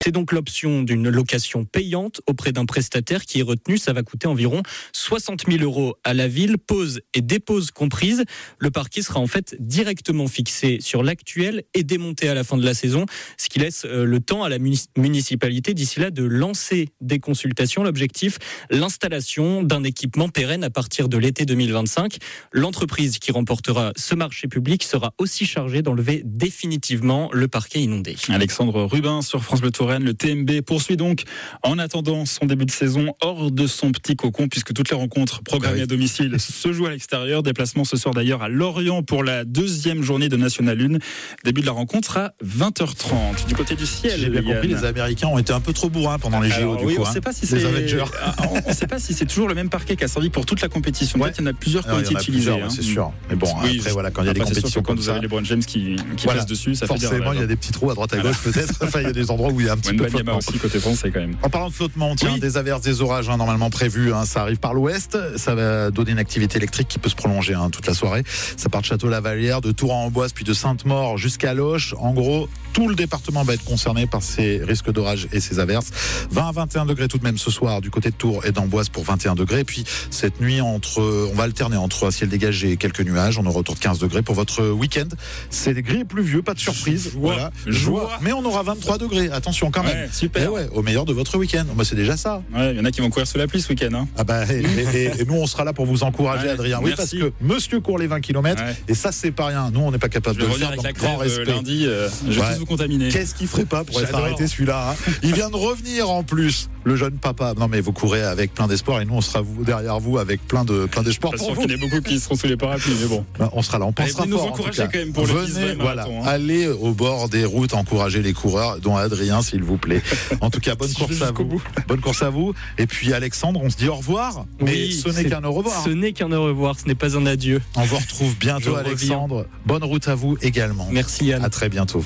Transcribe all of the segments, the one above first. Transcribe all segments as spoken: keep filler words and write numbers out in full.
C'est donc l'option d'une location payante auprès d'un prestataire qui est retenu. Ça va coûter environ soixante mille euros à la ville, pause et dépose comprises. Le parquet sera en fait directement fixé sur l'actuel et démonté à la fin de la saison, ce qui laisse le temps à la municipalité d'ici là de lancer des consultations. L'objectif, l'installation d'un équipement pérenne à partir de l'été deux mille vingt-cinq. L'entreprise qui remportera ce marché public sera aussi chargée d'enlever définitivement le parquet inondé. Alexandre Rubin sur France Bleu Touraine. Le T M B poursuit donc en attendant son début de saison hors de son petit cocon, puisque toutes les rencontres programmées oui. à domicile se jouent à l'extérieur. Déplacement ce soir d'ailleurs à Lorient pour la deuxième journée de National un. Début de la rencontre à vingt heures trente. Du côté du ciel, j'ai bien compris, les Américains ont été un peu trop bourrins pendant les J O. Du oui, coup, on ne hein. sait pas si les c'est Avengers. on ne sait pas si c'est toujours le même parquet qui a servi pour toute la compétition. Ouais. Peut-être qu'il y en a plusieurs qui ont été utilisés. Hein. C'est sûr. Mais bon, oui, après voilà, quand il y a des compétitions quand comme vous ça, avez les LeBron James qui, qui voilà. passent dessus, ça forcément, fait des il y a des petits trous à droite à gauche voilà. peut-être. Enfin, il y a des endroits où il y a un petit peu de flottement. Aussi côté français quand même. En parlant de flottement, tiens, oui. des averses, des orages hein, normalement prévus. Hein, ça arrive par l'ouest. Ça va donner une activité électrique qui peut se prolonger hein, toute la soirée. Ça part de Château-la-Vallière, de Tours-en-Amboise, puis de Sainte-Maure jusqu'à Loches. En gros, tout le département va être concerné par ces risques d'orage et ces averses. vingt à vingt et un degrés tout de même ce soir du côté de Tours et d'Amboise pour vingt et un degrés. Et puis cette nuit, entre, on va alterner entre un ciel dégagé et quelques nuages. On aura autour de quinze degrés pour votre week-end. C'est gris et pluvieux, pas de surprise. Joie. Voilà. Joie. Mais on aura vingt-trois degrés. Attention quand même. Ouais, super. Et ouais, au meilleur de votre week-end. Bah, c'est déjà ça. Ouais, il y en a qui vont courir sous la pluie ce week-end. Hein. Ah bah, et, et, et nous, on sera là pour vous encourager, ouais, Adrien. Oui, merci. parce que monsieur court les vingt kilomètres. Ouais. Et ça, c'est pas rien. Nous, on n'est pas capable je de le faire. faire. Avec Donc, la grand crève, respect. Lundi, euh, je vais ouais. tous vous contaminer. Qu'est-ce qu'il ferait pas pour être J'adore. arrêté celui-là hein. Il vient de revenir en plus, le jeune papa. Non, mais vous courez avec plein d'espoir et nous, on sera vous, derrière vous avec plein de plein d'espoir. Je suis sûr qu'il y en a beaucoup qui seront sous les parapluies, mais bon. Ben, on sera là, on pensera Allez, fort. Nous encourager quand même pour Venez, le dix-vingt voilà, marathon, hein. allez au bord des routes, encourager les coureurs, dont Adrien, s'il vous plaît. En tout cas, bonne course à vous. Bout. Bonne course à vous. Et puis Alexandre, on se dit au revoir. Mais oui, ce n'est qu'un au revoir. Ce n'est qu'un au revoir, ce n'est pas un adieu. On vous retrouve bientôt, Je Alexandre. reviens. Bonne route à vous également. Merci Yann. À très bientôt.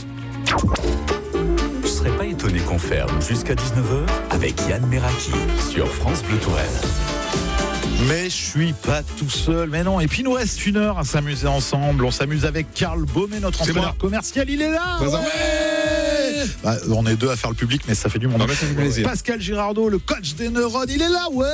Je serais pas étonné qu'on ferme jusqu'à dix-neuf heures avec Yann Meraki sur France Bleu Touraine. Mais je suis pas tout seul, mais non. Et puis il nous reste une heure à s'amuser ensemble. On s'amuse avec Karl Baumé, notre entraîneur commercial. Il est là. Ouais ouais bah, on est deux à faire le public, mais ça fait du monde. Ah bah, ça fait plaisir. Pascal Girardot, le coach des neurones, il est là, ouais.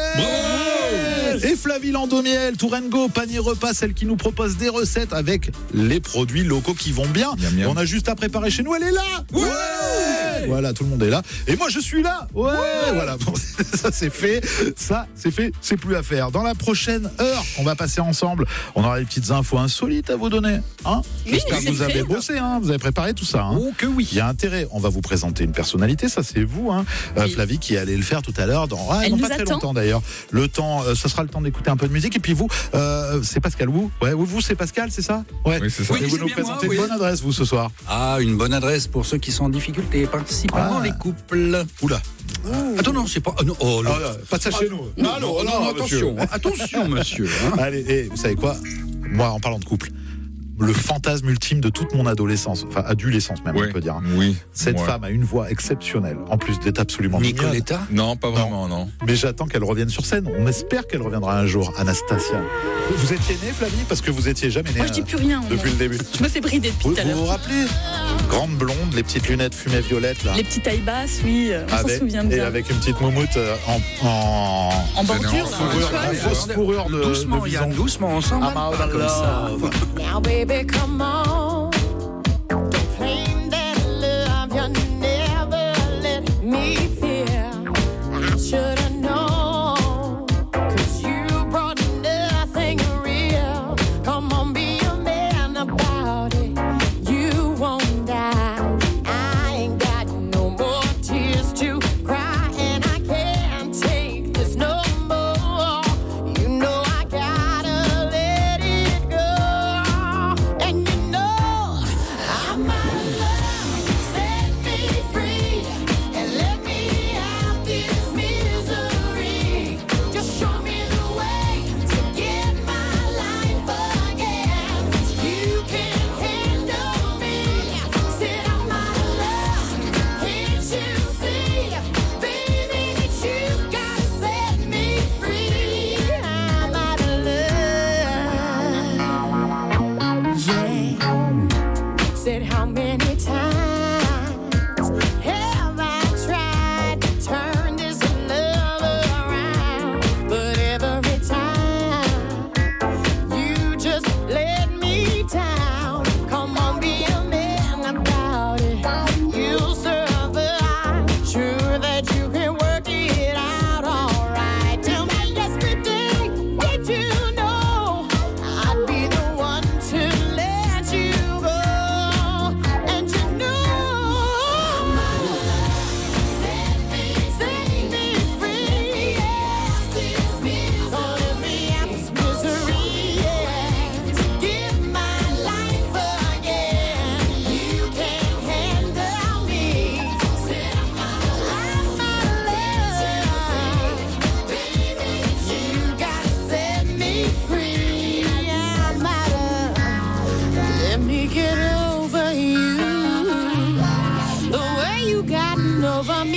ouais Et Flavie Landomiel, Tourengo, panier repas, celle qui nous propose des recettes avec les produits locaux qui vont bien. Miam, miam. Et on a juste à préparer chez nous, elle est là. Ouais, ouais voilà, tout le monde est là. Et moi, je suis là. Ouais, ouais. Voilà, bon, ça c'est fait. Ça c'est fait, c'est plus à faire. Dans la prochaine heure, on va passer ensemble. On aura des petites infos insolites à vous donner. Hein oui, J'espère que vous avez bossé, hein vous avez préparé tout ça. Hein oh que oui. Il y a intérêt. On va vous présenter une personnalité, ça c'est vous, hein euh, oui. Flavie, qui allait le faire tout à l'heure. Dans ah, Elle non, nous pas très attend. longtemps d'ailleurs. Le temps, euh, ce sera le temps d'écouter un peu de musique. Et puis vous, euh, c'est Pascal. Vous, ouais, vous c'est Pascal, c'est ça? Ouais. Oui, c'est ça. Et Oui, vous c'est nous bien présentez moi, une oui. bonne adresse, vous, ce soir. Ah, une bonne adresse pour ceux qui sont en difficulté, principalement Ah. les couples. Oula. Attends, non, c'est pas. Oh, non, oh, non. Ah, là, pas de ça chez nous. Non, Ah, non, non, attention, attention, monsieur. hein. Allez, et vous savez quoi? Moi, en parlant de couple, le fantasme ultime de toute mon adolescence, enfin adolescence même, Ouais. on peut dire. Oui. Cette Ouais. femme a une voix exceptionnelle, en plus d'être absolument mignonne. Nicoletta. Non, pas vraiment, non. Mais j'attends qu'elle revienne sur scène. On espère qu'elle reviendra un jour, Anastasia. Vous étiez née, Flavie? Parce que vous étiez jamais née Moi, je dis plus rien. depuis non. le début. Je me fais brider depuis Vous tout à vous, l'heure. vous rappelez? Grande blonde, les petites lunettes fumées violettes là. Les petites tailles basses, oui, euh, on s'en Avec- souvient et bien. avec une petite moumoute euh, en, en, En bordure, là, fourrure, en une toile. fausse fourrure de, Doucement, de Yann, bison. doucement, on s'en I'm va out pas of comme ça. love. Now, baby, come on. Don't claim that love you never let me feel. I should have known. Cause you brought nothing real. Come on, be a man about it. You won't die. I ain't got no more tears to cry. And I can't take this no more. You know I gotta let it go. And you know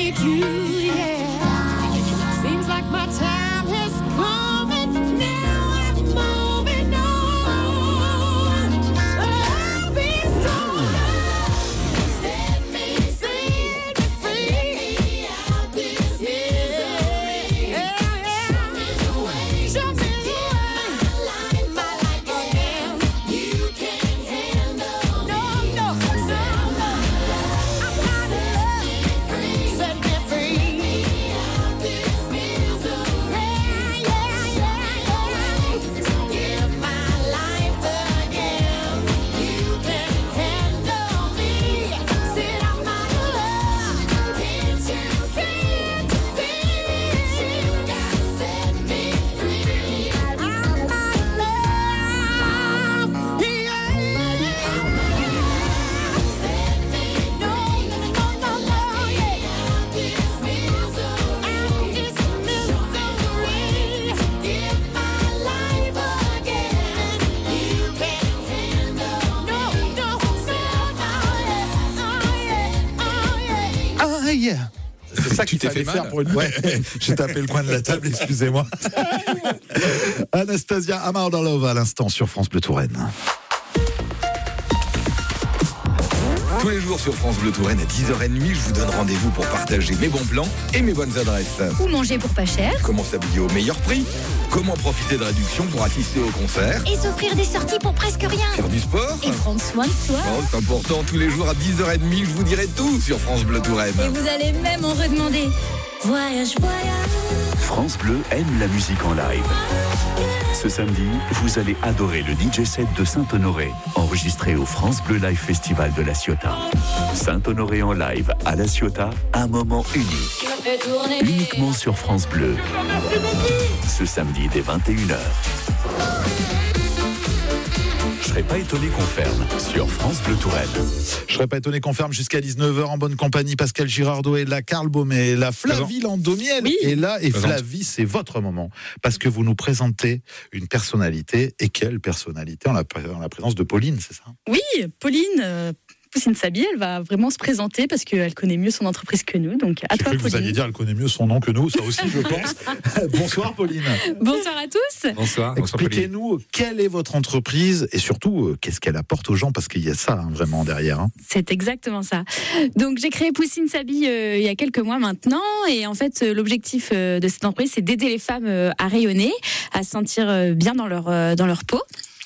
need you, yeah. Seems like my time has come and now I'm moving on. I'll be stronger. Set me, set me free out this misery. Yeah, yeah. Show me the way. Show me the way. My life, my life again. You can't handle me. No, no, no. I'm out of love. Set me free out this misery. Yeah, yeah, yeah. Give my life again. You can't handle me. Said I'm out of love. Can't you see it? See it? You gotta set me free. I'm out of love. Yeah. Set me no, no, no, no, yeah. Out this misery. Out this misery. Give my life again. You can't handle no, no, oh yeah, oh yeah, oh yeah. Ah, yeah. C'est ça Tu qu'il t'es fallait fait faire mal. pour une. Ouais, j'ai tapé le coin de la table, excusez-moi. Anastasia Amardalova à l'instant sur France Bleu Touraine. Tous les jours sur France Bleu Touraine à dix heures trente, je vous donne rendez-vous pour partager mes bons plans et mes bonnes adresses. Ou manger pour pas cher. Comment s'habiller au meilleur prix? Comment profiter de réductions pour assister au concert? Et s'offrir des sorties pour presque rien. Faire du sport? Et prendre soin de soi. Oh, c'est important, tous les jours à dix heures trente, je vous dirai tout sur France Bleu Touraine. Et vous allez même en redemander. Voyage, voyage. France Bleu aime la musique en live. Ce samedi, vous allez adorer le D J set de Saint-Honoré, enregistré au France Bleu Live Festival de La Ciotat. Saint-Honoré en live à La Ciotat, un moment unique. Uniquement sur France Bleu. Ce samedi dès vingt et une heures. Je serais pas étonné qu'on ferme sur France Bleu Touraine. Je serais pas étonné qu'on ferme jusqu'à dix-neuf heures en bonne compagnie. Pascal Girardot est là, Karl Baumet est là, Flavie Landomiel Oui. est là. Et Présente. Flavie, c'est votre moment. Parce que vous nous présentez une personnalité. Et quelle personnalité? En la, en la présence de Pauline, c'est ça? Oui, Pauline, euh, Poussine Sabi, elle va vraiment se présenter parce qu'elle connaît mieux son entreprise que nous. Donc à J'ai toi, cru que vous alliez Pauline. dire, elle connaît mieux son nom que nous. Ça aussi, je pense. Bonsoir, Pauline. Bonsoir à tous. Bonsoir. Expliquez-nous quelle est votre entreprise et surtout euh, qu'est-ce qu'elle apporte aux gens, parce qu'il y a ça hein, vraiment derrière. Hein. C'est exactement ça. Donc j'ai créé Poussine Sabi euh, il y a quelques mois maintenant, et en fait euh, l'objectif euh, de cette entreprise, c'est d'aider les femmes euh, à rayonner, à se sentir euh, bien dans leur euh, dans leur peau.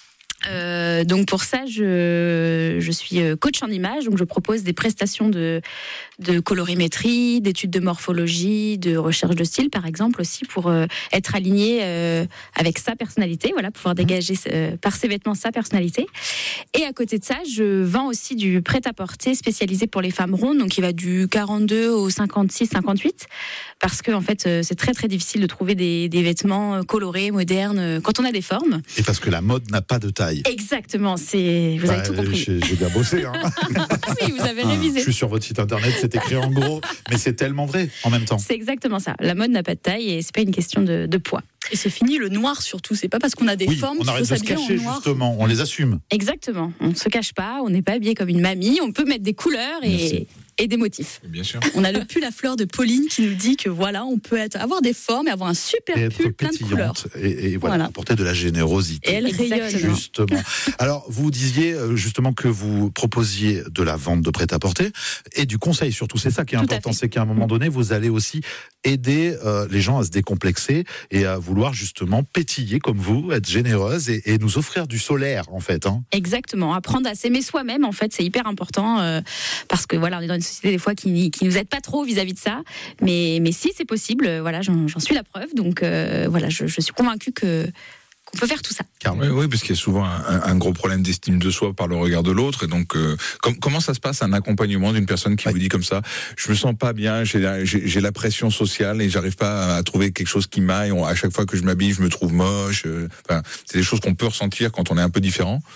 Euh, donc pour ça, je, je suis coach en image, donc je propose des prestations de, de colorimétrie, d'études de morphologie, de recherche de style par exemple aussi, pour euh, être aligné euh, avec sa personnalité, voilà, pouvoir dégager euh, par ses vêtements sa personnalité. Et à côté de ça, je vends aussi du prêt-à-porter spécialisé pour les femmes rondes, donc il va du quarante-deux au cinquante-six cinquante-huit, parce que en fait euh, c'est très très difficile de trouver des, des vêtements colorés, modernes, euh, quand on a des formes. Et parce que la mode n'a pas de taille. Exactement, c'est vous avez Bah, tout compris. J'ai j'ai bien bossé. Hein. Oui, vous avez Ah, révisé. je suis sur votre site internet, c'est écrit en gros, mais c'est tellement vrai en même temps. C'est exactement ça. La mode n'a pas de taille et c'est pas une question de, de poids. Et c'est fini le noir surtout. C'est pas parce qu'on a des Oui, formes on qu'il faut arrête de se s'habiller en cacher noir. justement, on les assume. Exactement. On ne se cache pas, on n'est pas habillé comme une mamie. On peut mettre des couleurs et, et des motifs. Bien sûr. On a le pull à fleurs de Pauline qui nous dit que voilà, on peut être, avoir des formes et avoir un super Et être pull plein de couleurs. pétillante et, et voilà, Voilà. apporter de la générosité. Et elle rayonne. Exactement. Justement. Alors, vous disiez euh, justement que vous proposiez de la vente de prêt-à-porter et du conseil surtout. C'est ça qui est Tout à important, fait. c'est qu'à un moment donné, vous allez aussi aider euh, les gens à se décomplexer et à vouloir justement pétiller comme vous, être généreuse et, et nous offrir du solaire en fait. Hein. Exactement. Apprendre à s'aimer soi-même, en fait, c'est hyper important euh, parce que voilà, on est dans une société des fois qui, qui nous aide pas trop vis-à-vis de ça. Mais, mais si c'est possible, euh, voilà, j'en, j'en suis la preuve. Donc euh, voilà, je, je suis convaincue que qu'on peut faire tout ça. Carl. Oui, oui, parce qu'il y a souvent un, un gros problème d'estime de soi par le regard de l'autre. Et donc, euh, com- comment ça se passe un accompagnement d'une personne qui Ouais. vous dit comme ça, je me sens pas bien, j'ai la, j'ai, j'ai la pression sociale et j'arrive pas à trouver quelque chose qui m'aille. On- À chaque fois que je m'habille, je me trouve moche. euh, Enfin, c'est des choses qu'on peut ressentir quand on est un peu différent.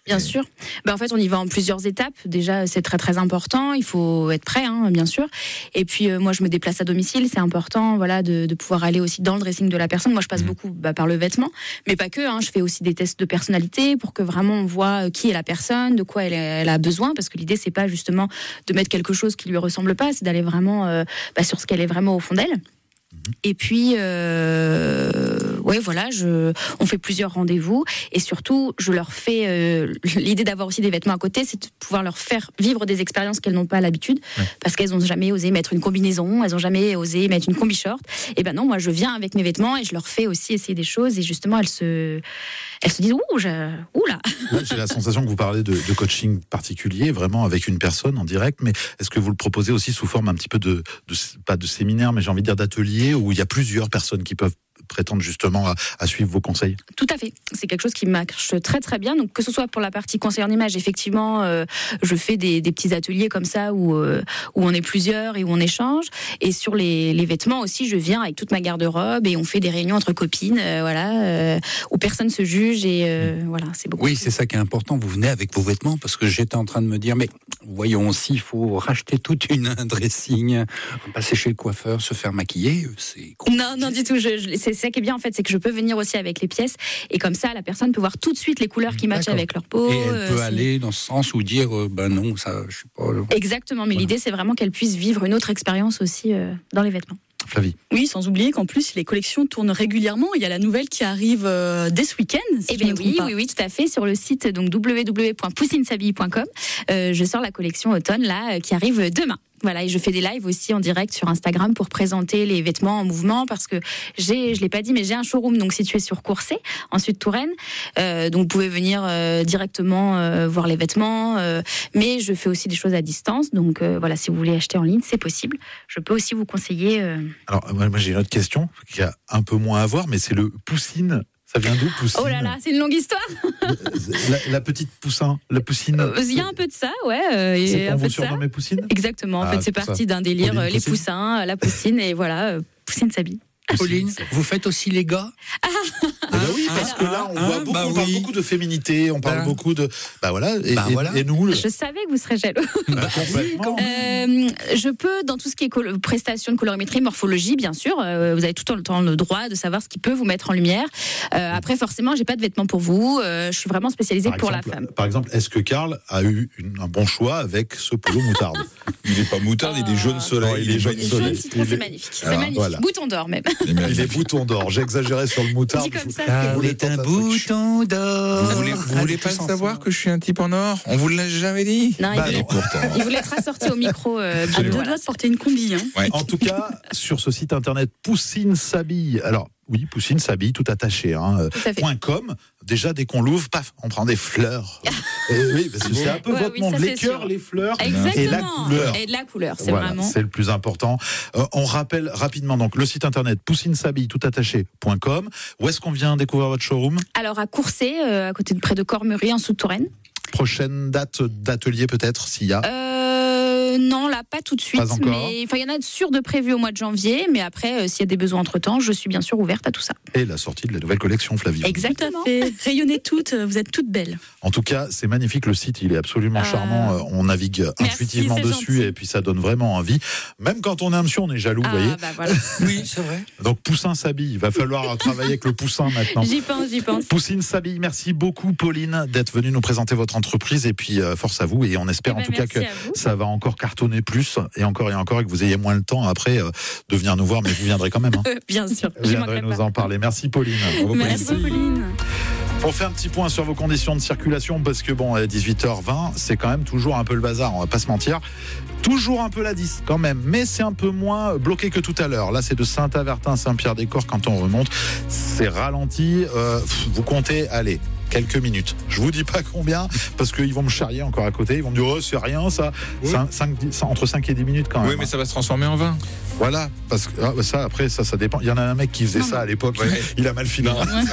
Bien sûr. Ben, en fait, on y va en plusieurs étapes. Déjà, c'est très très important. Il faut être prêt, hein, bien sûr. Et puis, euh, moi, je me déplace à domicile. C'est important, voilà, de, de pouvoir aller aussi dans le dressing de la personne. Moi, je passe mmh. beaucoup bah, par le vêtement, mais pas que. Hein, je fais aussi des tests de personnalité pour que vraiment on voit qui est la personne, de quoi elle, elle a besoin. Parce que l'idée, c'est pas justement de mettre quelque chose qui lui ressemble pas, c'est d'aller vraiment euh, bah, sur ce qu'elle est vraiment au fond d'elle. Et puis, euh, ouais, voilà, je, on fait plusieurs rendez-vous et surtout, je leur fais euh, l'idée d'avoir aussi des vêtements à côté, c'est de pouvoir leur faire vivre des expériences qu'elles n'ont pas l'habitude, ouais. parce qu'elles n'ont jamais osé mettre une combinaison, elles n'ont jamais osé mettre une combi short. Et ben non, moi, je viens avec mes vêtements et je leur fais aussi essayer des choses et justement, elles se, elles se disent ouh, je, ouh là. Là, j'ai la sensation que vous parlez de, de coaching particulier, vraiment avec une personne en direct, mais est-ce que vous le proposez aussi sous forme un petit peu de, de pas de séminaire, mais j'ai envie de dire d'atelier où il y a plusieurs personnes qui peuvent prétendre justement à, à suivre vos conseils? Tout à fait. C'est quelque chose qui marche très très bien. Donc que ce soit pour la partie conseil en image, effectivement, euh, je fais des, des petits ateliers comme ça où euh, où on est plusieurs et où on échange. Et sur les, les vêtements aussi, je viens avec toute ma garde-robe et on fait des réunions entre copines, euh, voilà, euh, où personne se juge et euh, voilà, c'est beaucoup. Oui, c'est ça qui est important. Vous venez avec vos vêtements parce que j'étais en train de me dire, mais voyons aussi, il faut racheter toute une un dressing, passer chez le coiffeur, se faire maquiller, c'est. Non, non du tout. Je, je, c'est ça qui est bien en fait, c'est que je peux venir aussi avec les pièces et comme ça la personne peut voir tout de suite les couleurs qui matchent avec leur peau. Et elle peut euh, aller dans ce sens ou dire euh, ben non, ça je sais pas. Exactement, mais voilà. L'idée c'est vraiment qu'elle puisse vivre une autre expérience aussi euh, dans les vêtements. Flavie. Oui, sans oublier qu'en plus les collections tournent régulièrement. Il y a la nouvelle qui arrive euh, dès ce week-end. Si eh bien oui, oui, oui, tout à fait. Sur le site donc w w w point poussine s'habille point com, euh, je sors la collection automne là qui arrive demain. Voilà, et je fais des lives aussi en direct sur Instagram pour présenter les vêtements en mouvement parce que j'ai, je l'ai pas dit, mais j'ai un showroom donc situé sur Courcey, en Sud-Touraine. Euh, donc vous pouvez venir euh, directement euh, voir les vêtements, euh, mais je fais aussi des choses à distance. Donc euh, voilà, si vous voulez acheter en ligne, c'est possible. Je peux aussi vous conseiller. Euh... Alors moi j'ai une autre question qui a un peu moins à voir, mais c'est le poussine. Ça vient d'où, Poussine? Oh là là, c'est une longue histoire. la, la petite poussin, la Poussine. Il y a un peu de ça, ouais. Euh, c'est quand vous surnommez Poussine? Exactement. En ah, fait, c'est, c'est parti d'un délire, Pauline, les Poussine. poussins, la Poussine, et voilà, Poussine s'habille. Pauline, vous faites aussi les gars? Ah, ah bah oui, parce ah, que là, on, ah, voit beaucoup, bah on parle oui. beaucoup de féminité, on parle bah. beaucoup de. Bah voilà, et, bah voilà. et, et nous. Le... Je savais que vous serez jaloux. Bah, complètement. Euh, je peux, dans tout ce qui est col- prestation de colorimétrie, morphologie, bien sûr, euh, vous avez tout le temps le droit de savoir ce qui peut vous mettre en lumière. Euh, après, forcément, j'ai pas de vêtements pour vous. Euh, je suis vraiment spécialisée par pour exemple, la femme. Par exemple, est-ce que Karl a eu une, un bon choix avec ce polo moutarde? Il n'est pas moutarde, il est jaune soleil. Oh, il est jaune soleil. Jaune citron, c'est magnifique. C'est ah, magnifique. Voilà. Bouton d'or même. Il est bouton d'or. J'exagérais sur le moutarde. Comme ça, Karl est un bouton d'or. Vous voulez, vous voulez pas le savoir que je suis un type en or? On vous l'a jamais dit? Non, bah il, voulait, il voulait être assorti au micro. Euh, à deux doigts de porter une combi. Hein. Ouais. En tout cas, sur ce site internet Poussine s'habille. Alors. Oui, Poussine s'habille, tout attaché. Hein, point .com. Déjà, dès qu'on l'ouvre, paf, on prend des fleurs. Et oui, parce que c'est un peu ouais, votre oui, monde. Ça, les cœurs, les fleurs Exactement. et la couleur. Et de la couleur, c'est voilà, vraiment. C'est le plus important. Euh, on rappelle rapidement donc le site internet poussine s'habille, tout attaché point com. Où est-ce qu'on vient découvrir votre showroom? Alors à Courcey, euh, à côté de près de Cormery, en Sud-Touraine. Prochaine date d'atelier peut-être, s'il y a euh, Non, là, pas tout de suite. Pas mais il y en a sûr de prévu au mois de janvier. Mais après, euh, s'il y a des besoins entre-temps, je suis bien sûr ouverte à tout ça. Et la sortie de la nouvelle collection, Flavie. Exactement. Rayonnez toutes, vous êtes toutes belles. En tout cas, c'est magnifique. Le site, il est absolument euh... charmant. On navigue Merci, intuitivement dessus gentil. Et puis ça donne vraiment envie. Même quand on est un monsieur, on est jaloux, vous ah, voyez. Bah voilà. Oui, c'est vrai. Donc, Poussin s'habille. Il va falloir travailler avec le Poussin maintenant. J'y pense, j'y pense. Poussine s'habille. Merci beaucoup, Pauline, d'être venue nous présenter votre entreprise. Et puis, euh, force à vous. Et on espère eh ben, en tout cas que ça va encore cartonner plus et encore et encore et que vous ayez moins le temps après euh, de venir nous voir. Mais vous viendrez quand même. Hein. Bien sûr. Vous viendrez nous pas. en parler. Merci, Pauline. Bravo, Merci, Pauline. Pauline. On fait un petit point sur vos conditions de circulation parce que bon, à dix-huit heures vingt, c'est quand même toujours un peu le bazar, on va pas se mentir. Toujours un peu la dix quand même, mais c'est un peu moins bloqué que tout à l'heure. Là, c'est de Saint-Avertin à Saint-Pierre-des-Corps quand on remonte. C'est ralenti. Euh, vous comptez, allez, quelques minutes. Je vous dis pas combien parce qu'ils vont me charrier encore à côté. Ils vont me dire, oh, c'est rien ça. Oui. cinq, cinq, entre cinq et dix minutes quand même. Oui, mais ça va se transformer en vingt. Voilà, parce que ah, ça après ça ça dépend. Il y en a un mec qui faisait non, ça à l'époque, ouais. il a mal fini.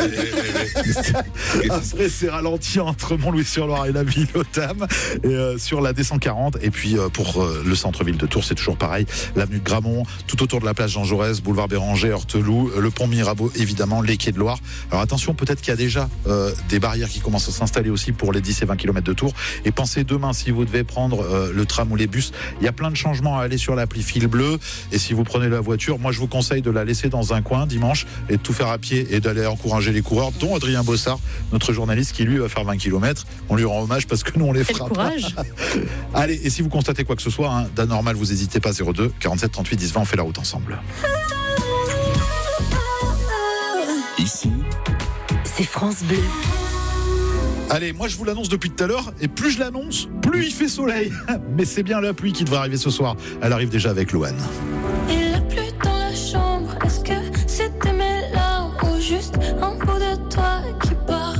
Après c'est ralenti entre Montlouis-sur-Loire et la ville au Tam et euh, sur la D cent quarante et puis euh, pour euh, le centre-ville de Tours c'est toujours pareil, l'avenue de Gramont, tout autour de la place Jean Jaurès, boulevard Béranger, Heurteloup, le pont Mirabeau évidemment, les quais de Loire. Alors attention, peut-être qu'il y a déjà euh, des barrières qui commencent à s'installer aussi pour les dix et vingt kilomètres de Tours et pensez demain si vous devez prendre euh, le tram ou les bus, il y a plein de changements à aller sur l'appli Fil Bleu et si Si vous prenez la voiture, moi je vous conseille de la laisser dans un coin dimanche et de tout faire à pied et d'aller encourager les coureurs, dont Adrien Bossard, notre journaliste qui lui va faire vingt kilomètres. On lui rend hommage parce que nous on les frappe. Allez, et si vous constatez quoi que ce soit hein, d'anormal, vous n'hésitez pas, zéro deux quarante-sept trente-huit dix vingt, on fait la route ensemble. Ici, c'est France Bleu. Allez, moi je vous l'annonce depuis tout à l'heure, et plus je l'annonce, plus il fait soleil. Mais c'est bien la pluie qui devrait arriver ce soir. Elle arrive déjà avec Louane. Il a plu dans la chambre, est-ce que c'était mes larmes ou juste un bout de toi qui part?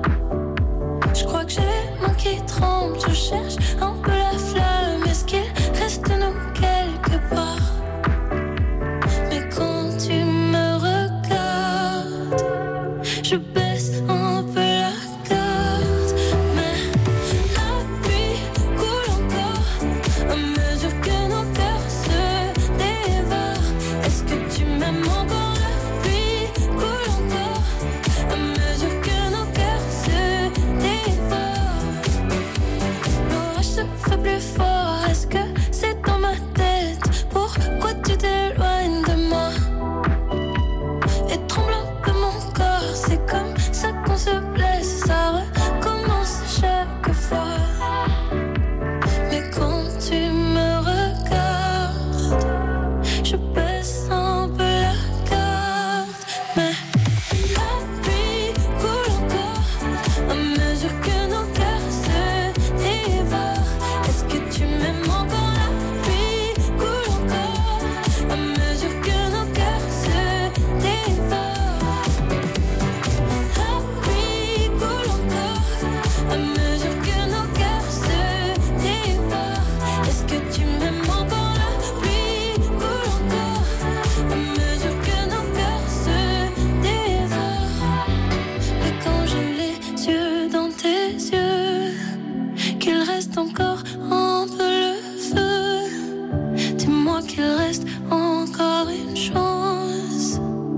Je crois que j'ai les mains qui tremblent, je cherche un peu la flamme, est-ce qu'il reste de nous quelque part? Mais quand tu me regardes, je baisse un peu la garde, mais la pluie coule encore à mesure que nos cœurs se dévorent. Est-ce que tu m'aimes encore? La pluie coule encore à mesure que nos cœurs se dévorent. L'orage se fait plus fort, est-ce que c'est dans ma tête? Pourquoi tu t'éloignes de moi? Et tremble un peu mon corps, c'est comme ça qu'on se blesse, ça recommence chaque fois. Mais quand tu me regardes, je baisse un peu la garde, mais la pluie coule encore à mesure que nos cœurs se dévorent. Est-ce que tu m'aimes encore? La pluie coule encore à mesure que nos cœurs se dévorent. La pluie coule encore à mesure que nos cœurs se dévorent. Est-ce que tu m'aimes encore? La pluie coule encore à mesure que nos cœurs se dévorent. Mais quand j'ai les yeux dans tes yeux, qu'il reste encore un peu le feu, dis-moi qu'il reste encore une chance.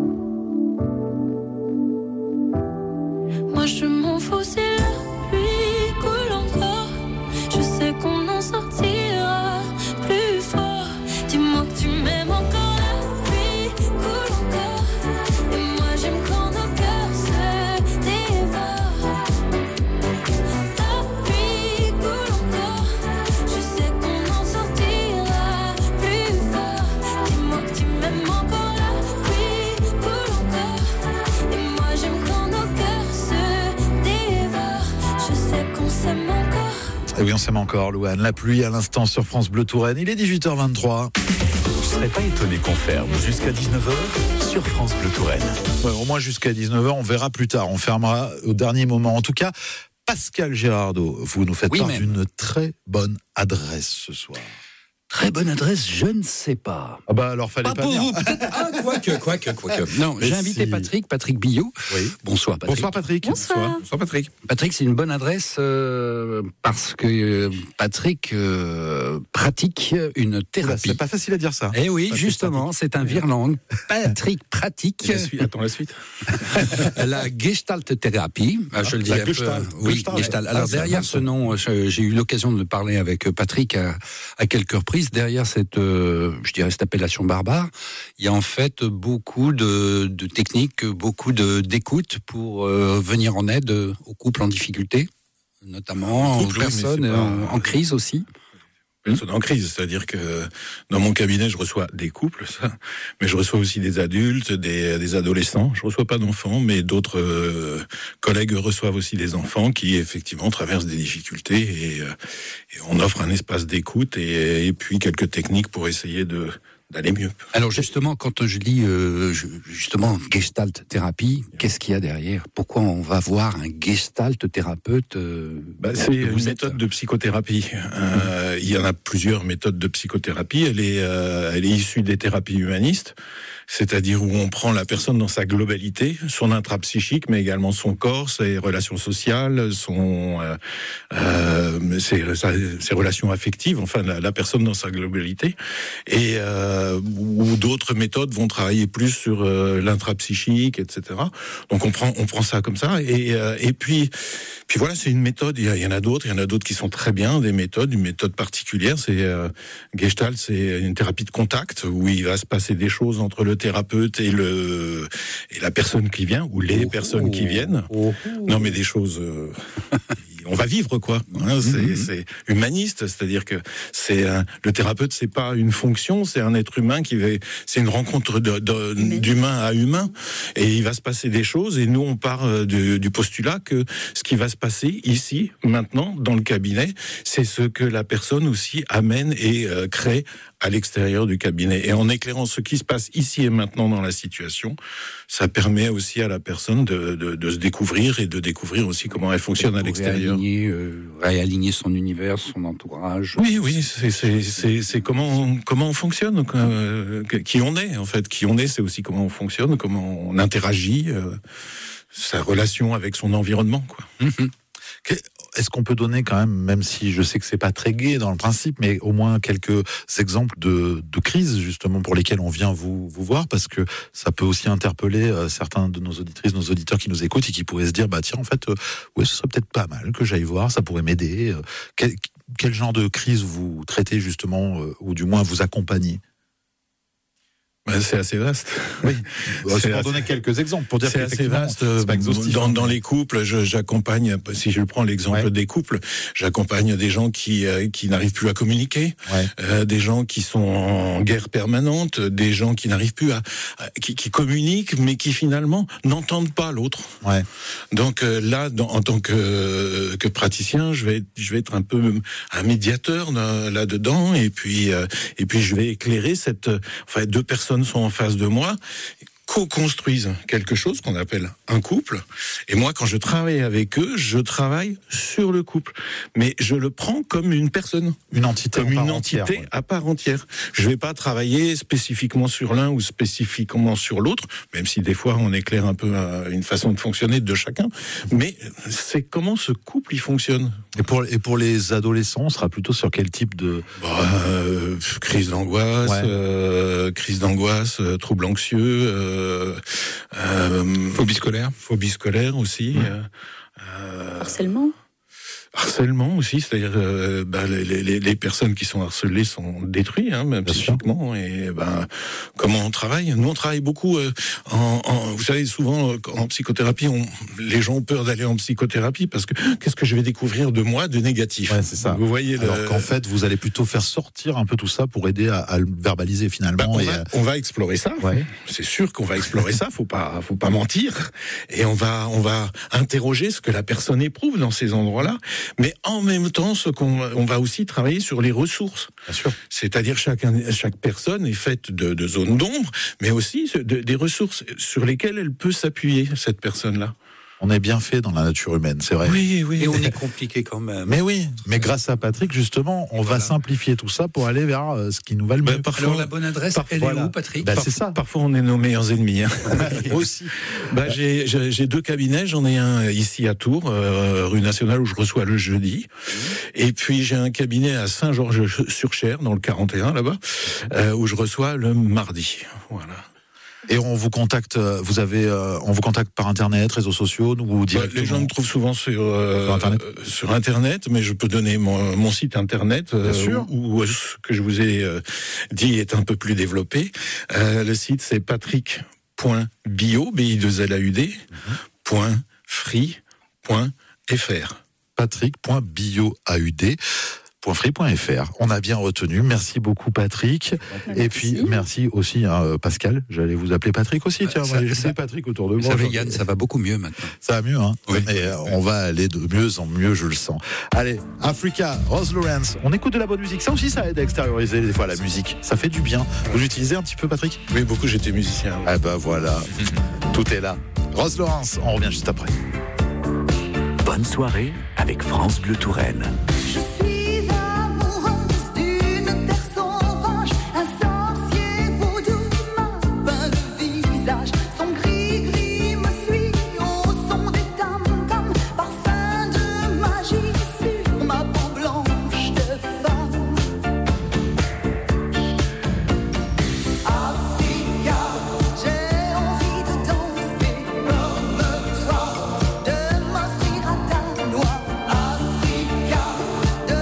Moi je m'en fous si la pluie coule encore, je sais qu'on en sortira plus fort. Dis-moi que tu m'aimes encore. La pluie coule encore et moi j'aime quand nos cœurs se dévorent. La pluie coule encore, je sais qu'on en sortira plus fort. Dis-moi que tu m'aimes encore. La pluie coule encore et moi j'aime quand nos cœurs se dévorent. Je sais qu'on s'aime encore. Et oui, on s'aime encore, Louane. La pluie à l'instant sur France Bleu Touraine. Il est dix-huit heures vingt-trois. Vous ne serez pas étonné qu'on ferme jusqu'à dix-neuf heures sur France Bleu Touraine. Ouais, au moins jusqu'à dix-neuf heures, on verra plus tard. On fermera au dernier moment. En tout cas, Pascal Gérardot, vous nous faites Oui, part même. d'une très bonne adresse ce soir. Très bonne adresse, je ne sais pas. Ah bah alors fallait Pas pas, pour venir. vous, peut-être. Ah, quoique, quoique, quoique. Non, Mais j'ai invité si. Patrick, Patrick Billot. Oui. Bonsoir, Patrick. Bonsoir Patrick. Bonsoir. Bonsoir Patrick. Patrick, c'est une bonne adresse euh, parce que euh, Patrick euh, pratique une Oula, thérapie. c'est pas facile à dire ça. Eh oui, Patrick justement, c'est un virlangue. Patrick pratique La suite, attends la suite. la Gestalt thérapie. Ah, je le dis la un peu. Gestalt. Oui, Gestalt. Gestalt. Ah, Alors c'est derrière bien, ce ça. nom, je- j'ai eu l'occasion de parler avec Patrick à, à quelques reprises. Derrière cette, euh, je dirais cette appellation barbare, il y a en fait beaucoup de, de techniques, beaucoup de d'écoute pour euh, venir en aide aux couples en difficulté, notamment aux Couple, mais personnes c'est pas- en, en crise aussi. Personne en crise, c'est-à-dire que dans mon cabinet, je reçois des couples, ça, mais je reçois aussi des adultes, des, des adolescents. Je reçois pas d'enfants, mais d'autres euh, collègues reçoivent aussi des enfants qui effectivement traversent des difficultés et, euh, et on offre un espace d'écoute et, et puis quelques techniques pour essayer de d'aller mieux. Alors justement, quand je lis euh, justement Gestalt thérapie, qu'est-ce qu'il y a derrière? Pourquoi on va voir un Gestalt thérapeute euh, bah, C'est une méthode de psychothérapie. Euh, il y en a plusieurs méthodes de psychothérapie. Elle est, euh, elle est issue des thérapies humanistes, c'est-à-dire où on prend la personne dans sa globalité, son intrapsychique, mais également son corps, ses relations sociales, son, euh, euh, ses, ses relations affectives, enfin la, la personne dans sa globalité. Et euh, ou d'autres méthodes vont travailler plus sur euh, l'intrapsychique, et cetera. Donc on prend, on prend ça comme ça. Et, euh, et puis, puis voilà, c'est une méthode. Il y, y en a d'autres. Il y en a d'autres qui sont très bien, des méthodes, une méthode particulière. C'est euh, Gestalt, c'est une thérapie de contact où il va se passer des choses entre le thérapeute et le et la personne qui vient ou les oh, personnes qui viennent. Oh, oh. Non, mais des choses. Euh, on va vivre quoi. Hein, c'est, mm-hmm. c'est humaniste, c'est-à-dire que c'est un, le thérapeute, c'est pas une fonction, c'est un être humain qui va, c'est une rencontre de, de, d'humain à humain, et il va se passer des choses. Et nous, on part du, du postulat que ce qui va se passer ici, maintenant, dans le cabinet, c'est ce que la personne aussi amène et euh, crée à l'extérieur du cabinet. Et en éclairant ce qui se passe ici et maintenant dans la situation, ça permet aussi à la personne de, de, de se découvrir et de découvrir aussi comment elle fonctionne à l'extérieur. Réaligner, euh, réaligner son univers, son entourage. Oui, oui, c'est, c'est, c'est, c'est comment, comment on fonctionne, euh, qui on est en fait. Qui on est, c'est aussi comment on fonctionne, comment on interagit, euh, sa relation avec son environnement, quoi. Mmh. Est-ce qu'on peut donner quand même, même si je sais que c'est pas très gai dans le principe, mais au moins quelques exemples de, de crises justement pour lesquelles on vient vous, vous voir, parce que ça peut aussi interpeller euh, certains de nos auditrices, nos auditeurs qui nous écoutent et qui pourraient se dire, bah tiens, en fait, euh, ouais, ce serait peut-être pas mal que j'aille voir, ça pourrait m'aider. Euh, quel, quel genre de crise vous traitez justement, euh, ou du moins vous accompagnez? C'est assez vaste. Oui. C'est, c'est pour assez... donner quelques exemples pour dire c'est assez vaste. C'est pas exhaustif. Dans, dans les couples, je, j'accompagne. Si je prends l'exemple ouais. des couples, j'accompagne des gens qui euh, qui n'arrivent plus à communiquer, ouais. euh, des gens qui sont en guerre permanente, des gens qui n'arrivent plus à, à qui, qui communiquent, mais qui finalement n'entendent pas l'autre. Ouais. Donc euh, là, dans, en tant que euh, que praticien, je vais je vais être un peu un médiateur là dedans, et puis euh, et puis je vais éclairer cette enfin deux personnes sont en face de moi, co-construisent quelque chose qu'on appelle un couple. Et moi, quand je travaille avec eux, je travaille sur le couple. Mais je le prends comme une personne. Une entité. Comme une entité entière, ouais. à part entière. Je vais pas travailler spécifiquement sur l'un ou spécifiquement sur l'autre, même si des fois on éclaire un peu une façon de fonctionner de chacun. Mais c'est comment ce couple il fonctionne. Et pour, et pour les adolescents, on sera plutôt sur quel type de... Bah, euh, crise d'angoisse, ouais. euh, crise d'angoisse, euh, trouble anxieux, euh, euh, phobie scolaire. Phobie scolaire aussi. Mmh. Euh, Harcèlement. Harcèlement aussi, c'est-à-dire euh, bah, les, les, les personnes qui sont harcelées sont détruites, hein, même psychiquement. Et ben, comment on travaille? Nous, on travaille beaucoup. Euh, en, en, vous savez, souvent en psychothérapie, on, les gens ont peur d'aller en psychothérapie parce que qu'est-ce que je vais découvrir de moi de négatif? Ouais, c'est ça. Vous voyez. Alors le... qu'en fait, vous allez plutôt faire sortir un peu tout ça pour aider à, à le verbaliser finalement. Bah, on, et va, à... on va explorer ça. Ouais. C'est sûr qu'on va explorer ça. Faut pas, faut pas mentir. Et on va, on va interroger ce que la personne éprouve dans ces endroits-là. Mais en même temps, ce qu'on on va aussi travailler sur les ressources. Bien sûr. C'est-à-dire chacun, chaque personne est faite de, de zones d'ombre, mais aussi de, des ressources sur lesquelles elle peut s'appuyer, cette personne-là. On est bien fait dans la nature humaine, c'est vrai. Oui, oui. Et on est compliqué quand même. Mais oui, mais grâce à Patrick, justement, on voilà. va simplifier tout ça pour aller vers ce qui nous va le mieux. Bah, parfois, alors la bonne adresse, parfois, elle est voilà. où, Patrick? Bah, Par, c'est ça. Parfois, on est nos meilleurs ennemis. Hein. Aussi. Bah, j'ai, j'ai, j'ai deux cabinets. J'en ai un ici à Tours, euh, rue Nationale, où je reçois le jeudi. Mmh. Et puis, j'ai un cabinet à Saint-Georges-sur-Cher, dans le quarante et un, là-bas, euh, où je reçois le mardi. Voilà. Et on vous contacte, vous avez, euh, on vous contacte par internet, réseaux sociaux, ou directement? Bah, les gens me trouvent souvent sur, euh, sur, internet. Euh, sur internet, mais je peux donner mon, mon site internet, euh, où, où ce que je vous ai euh, dit est un peu plus développé. Euh, le site c'est patrick point bio, B I deux L A U D, mm-hmm. point free point F R. patrick point bio, A U D. point free point f r. On a bien retenu. Merci beaucoup, Patrick. Merci. Et puis, merci aussi, hein, Pascal. J'allais vous appeler Patrick aussi. Tiens, Ça- moi, j'ai ça- Patrick autour de Vous moi. savez, Yann, ça va beaucoup mieux maintenant. Ça va mieux, hein. Oui. Mais euh, on va aller de mieux en mieux, je le sens. Allez, Africa, Rose Lawrence. On écoute de la bonne musique. Ça aussi, ça aide à extérioriser des fois la musique. Ça fait du bien. Vous l'utilisez un petit peu, Patrick? Oui, beaucoup, j'étais musicien. Ah ben voilà. Tout est là. Rose Lawrence, on revient juste après. Bonne soirée avec France Bleu Touraine. Je suis amoureuse d'une terre sauvage, un sorcier vaudou m'a peint le visage. Son gris-gris me suit au son des tam-tams, parfum de magie sur ma peau blanche de femme. Africa, j'ai envie de danser comme toi, de m'offrir à ta loi. Africa, de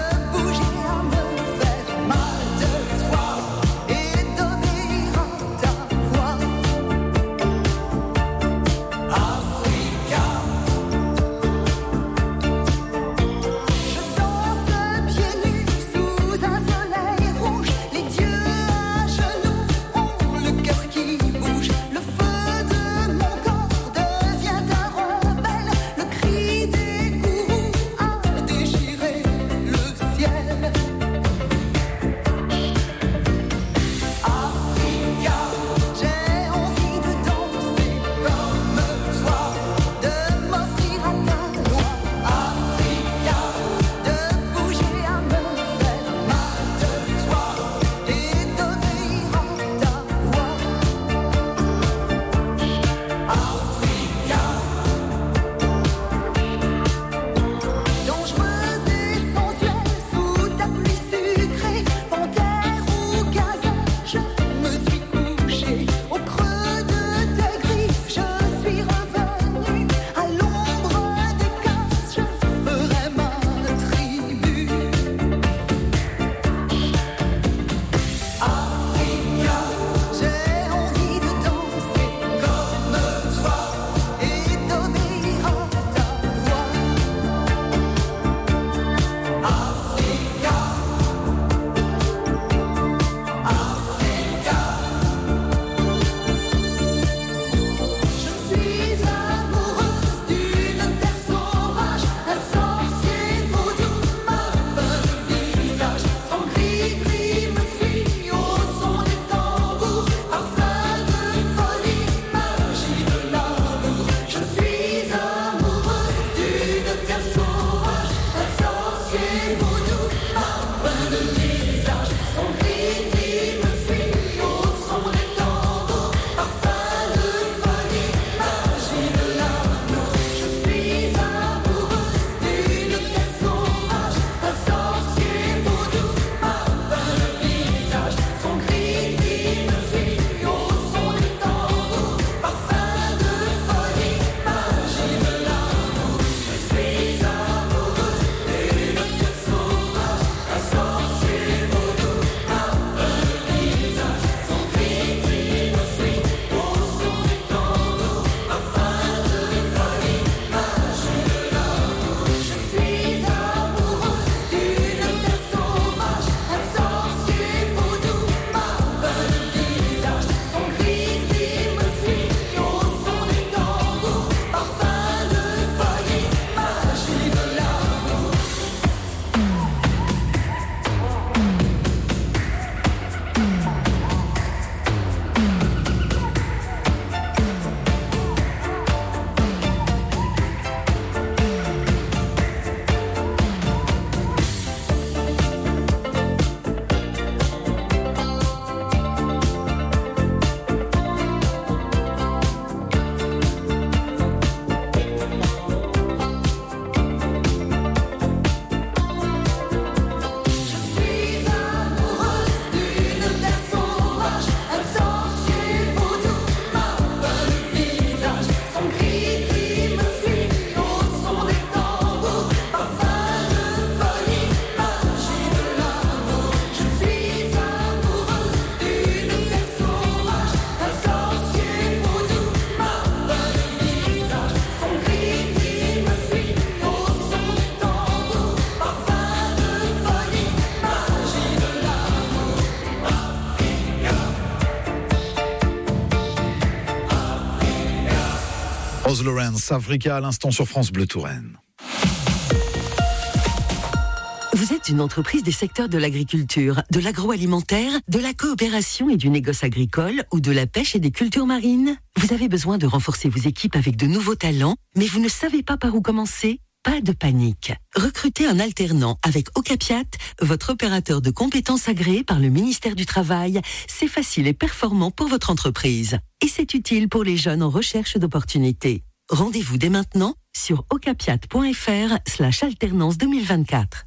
Rose Lawrence, Africa à l'instant sur France Bleu Touraine. Vous êtes une entreprise des secteurs de l'agriculture, de l'agroalimentaire, de la coopération et du négoce agricole ou de la pêche et des cultures marines? Vous avez besoin de renforcer vos équipes avec de nouveaux talents, mais vous ne savez pas par où commencer? Pas de panique. Recrutez un alternant avec Ocapiat, votre opérateur de compétences agréé par le ministère du Travail. C'est facile et performant pour votre entreprise. Et c'est utile pour les jeunes en recherche d'opportunités. Rendez-vous dès maintenant sur ocapiat.fr slash alternance deux mille vingt-quatre.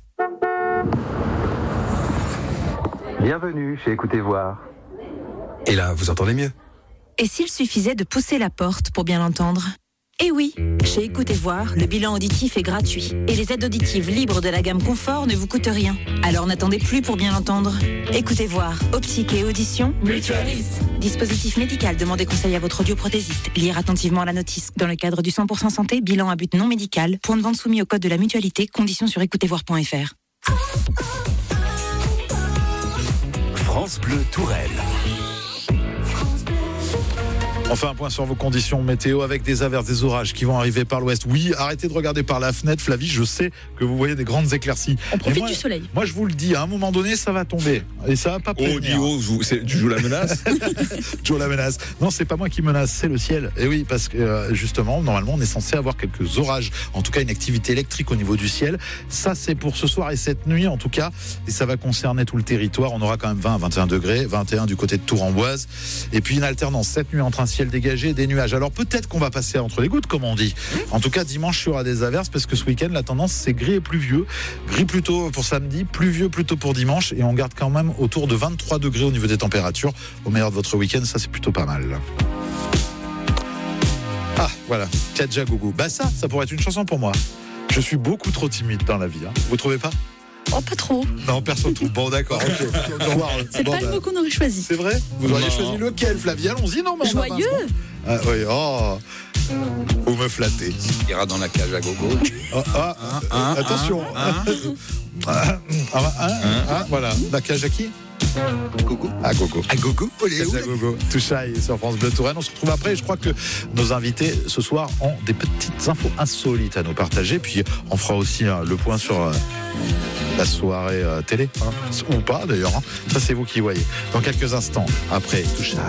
Bienvenue chez Écoutez Voir. Et là, vous entendez mieux? Et s'il suffisait de pousser la porte pour bien l'entendre? Eh oui, chez Écoutez Voir, le bilan auditif est gratuit. Et les aides auditives libres de la gamme Confort ne vous coûtent rien. Alors n'attendez plus pour bien l'entendre. Écoutez Voir, optique et audition. Mutualiste. Dispositif médical, demandez conseil à votre audioprothésiste. Lire attentivement la notice. Dans le cadre du cent pour cent santé, bilan à but non médical. Point de vente soumis au code de la mutualité. Conditions sur écoutez voir point f r. France Bleu Touraine. On fait un point sur vos conditions météo avec des averses, des orages qui vont arriver par l'ouest. Oui, arrêtez de regarder par la fenêtre, Flavie, je sais que vous voyez des grandes éclaircies. On profite moi, du soleil. Moi, je vous le dis, à un moment donné, ça va tomber. Et ça va pas prévenir. Oh, Dio, tu joues la menace? Tu joues la menace. Non, c'est pas moi qui menace, c'est le ciel. Et oui, parce que euh, justement, normalement, on est censé avoir quelques orages. En tout cas, une activité électrique au niveau du ciel. Ça, c'est pour ce soir et cette nuit, en tout cas. Et ça va concerner tout le territoire. On aura quand même vingt à vingt et un degrés, vingt et un du côté de Tour-en-Boise. Et puis une alternance cette nuit entre un ciel dégagé et des nuages. Alors peut-être qu'on va passer entre les gouttes, comme on dit. En tout cas, dimanche, il y aura des averses parce que ce week-end, la tendance, c'est gris et pluvieux. Gris plutôt pour samedi, pluvieux plutôt pour dimanche. Et on garde quand même autour de vingt-trois degrés au niveau des températures. Au meilleur de votre week-end, ça, c'est plutôt pas mal. Ah, voilà. Kadja Gougou. Bah ça, ça pourrait être une chanson pour moi. Je suis beaucoup trop timide dans la vie. Hein. Vous trouvez pas? Oh, pas trop. Non, personne trouve. Bon, d'accord. Okay. C'est bon, pas bah, le mot qu'on aurait choisi. C'est vrai? Vous auriez choisi lequel, Flavie? Allons-y, non, mais Joyeux. Ah, oui, oh. Vous me flattez. Il ira dans la cage à gogo. Oh, ah, un, un, attention. Un, un, un, un, un, voilà. La cage à qui? Gogo. À gogo. À gogo. À gogo. Tout ça sur France Bleu Touraine. On se retrouve après. Je crois que nos invités ce soir ont des petites infos insolites à nous partager. Puis on fera aussi hein, le point sur euh, la soirée euh, télé. Hein. Ou pas d'ailleurs. Hein. Ça c'est vous qui voyez. Dans quelques instants. Après tout ça.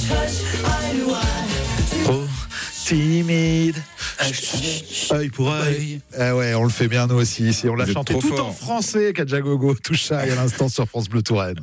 Trop timide. Œil pour œil. Eh ouais, on le fait bien nous aussi ici. On l'a Vous êtes chanté trop tout fort. en français. Kadjagogo, Toucha à l'instant sur France Bleu Touraine.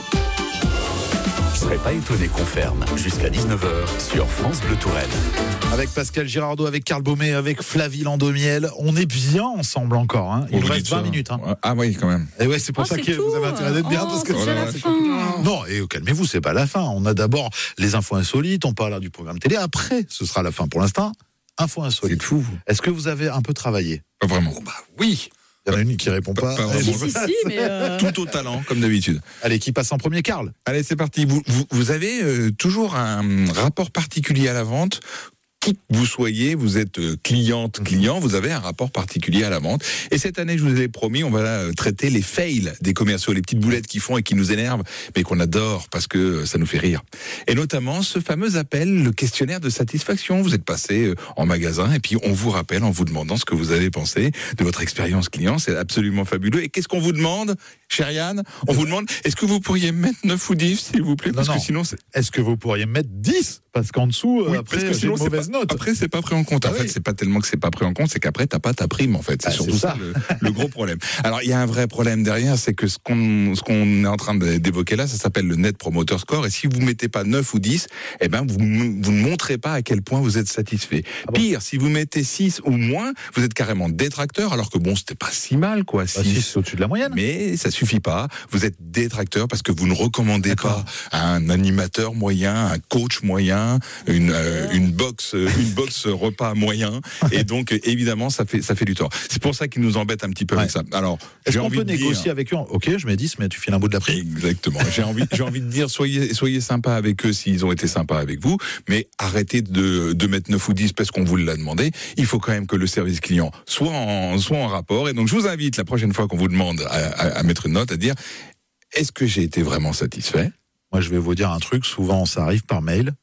Je serais pas étonné qu'on ferme jusqu'à dix-neuf heures sur France Bleu Touraine. Avec Pascal Girardot, avec Karl Baumé, avec Flavie Landaumiel. On est bien ensemble encore. Hein. Il Oh, nous vous reste dites vingt ça. minutes. Hein. Ah oui, quand même. Et ouais, c'est pour Oh, ça c'est que tout. vous avez intérêt d'être bien. Oh, parce que c'est déjà la fin. Non, et calmez-vous, c'est pas la fin. On a d'abord les infos insolites, on parlera du programme télé. Après, ce sera la fin. Pour l'instant, infos insolites. C'est fou, vous. Est-ce que vous avez un peu travaillé? Pas vraiment. Bah oui. Il y en a une qui répond pas. Pas Allez, vraiment. Si, si, si, mais. euh, Tout au talent, comme d'habitude. Allez, qui passe en premier, Karl? Allez, c'est parti. Vous, vous, vous avez euh, toujours un rapport particulier à la vente. Qui que vous soyez, vous êtes euh, cliente, client, vous avez un rapport particulier à la vente. Et cette année, je vous ai promis, on va euh, traiter les fails des commerciaux, les petites boulettes qu'ils font et qui nous énervent, mais qu'on adore parce que euh, ça nous fait rire. Et notamment ce fameux appel, le questionnaire de satisfaction. Vous êtes passé euh, en magasin et puis on vous rappelle en vous demandant ce que vous avez pensé de votre expérience client. C'est absolument fabuleux. Et qu'est-ce qu'on vous demande, chère Yann? On vous demande, est-ce que vous pourriez mettre neuf ou dix, s'il vous plaît? Parce Non, que non. sinon, c'est... Est-ce que vous pourriez mettre dix? Parce qu'en dessous, euh, Oui, après, parce que j'ai sinon, une c'est mauvaise pas- note. Après, c'est pas pris en compte. En Ah fait, oui. c'est pas tellement que c'est pas pris en compte, c'est qu'après, t'as pas ta prime, en fait. C'est Ah, surtout c'est ça, ça. le, le gros problème. Alors, il y a un vrai problème derrière, c'est que ce qu'on, ce qu'on est en train de- d'évoquer là, ça s'appelle le Net Promoter Score. Et si vous mettez pas neuf ou dix, eh ben, vous, m- vous ne montrez pas à quel point vous êtes satisfait. Ah bon? Pire, si vous mettez six ou moins, vous êtes carrément détracteur, alors que bon, c'était pas si mal, quoi. Bah, six. si, c'est au-dessus de la moyenne. Mais ça suffit pas. Vous êtes détracteur parce que vous ne recommandez pas un animateur moyen, un coach moyen, une, euh, une box, euh, une box repas moyen. Et donc, euh, évidemment, ça fait, ça fait du tort. C'est pour ça qu'ils nous embêtent un petit peu Ouais. avec ça. Alors, Est-ce j'ai qu'on envie peut de négocier dire, avec eux? Ok, je mets dix, mais tu files un bout de la prime. exactement. J'ai envie, j'ai envie de dire, soyez, soyez sympa avec eux s'ils ont été sympas avec vous, mais arrêtez de, de mettre neuf ou dix parce qu'on vous l'a demandé. Il faut quand même que le service client soit en, soit en rapport. Et donc, je vous invite la prochaine fois qu'on vous demande à, à, à mettre une note, à dire, est-ce que j'ai été vraiment satisfait? Moi, je vais vous dire un truc. Souvent, ça arrive par mail.